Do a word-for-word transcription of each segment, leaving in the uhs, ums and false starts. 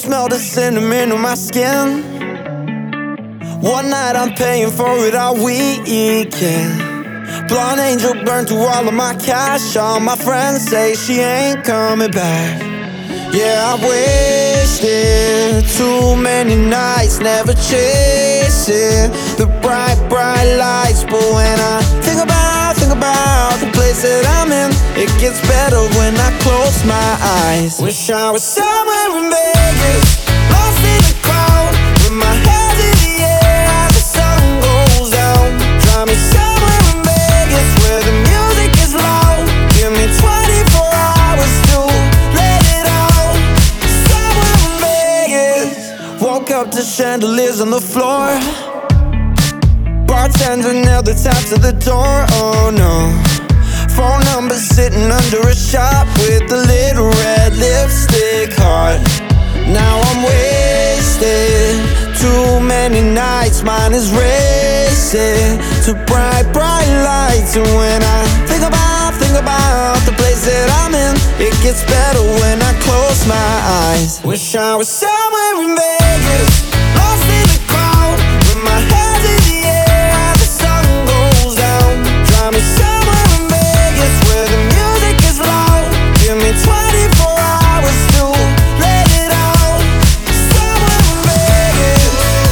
smell the cinnamon on my skin. One night I'm paying for it all weekend. Blonde angel burned through all of my cash. All my friends say she ain't coming back. Yeah, I wasted too many nights, never chasing the bright, bright lights. But when I think about, think about the place that I'm in, it gets better when I close my eyes. Wish I was somewhere in Vegas, lost in the crowd, with my head in the air as the sun goes down. Drive me somewhere in Vegas where the music is loud. Give me twenty-four hours to let it out. Somewhere in Vegas. Woke up to chandeliers on the floor. Bartender nailed the tap to the door. Oh no. Phone number sitting under a shop with a little red lipstick heart. Now I'm wasted. Too many nights, mine is racing to bright, bright lights. And when I think about, think about the place that I'm in, it gets better when I close my eyes. Wish I was somewhere in Vegas, lost in the crowd, with my head in the air as the sun goes down. Drive me somewhere in Vegas where the music is loud. Give me twenty-four hours to let it out. Somewhere in Vegas.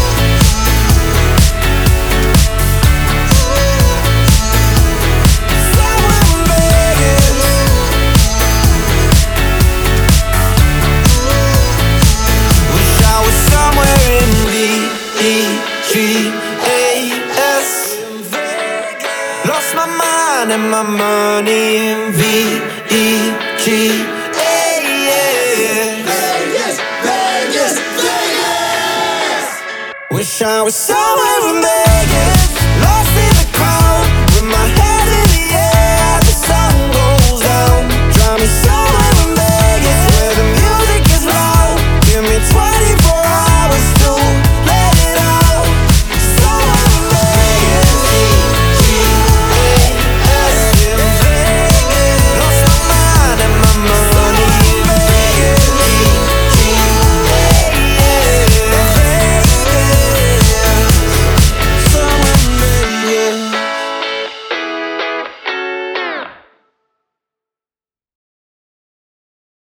Somewhere in Vegas. Wish I was somewhere in V E G A S. Lost my mind and my money in V E G A S. Vegas, Vegas, Vegas. Wish I was somewhere in Vegas.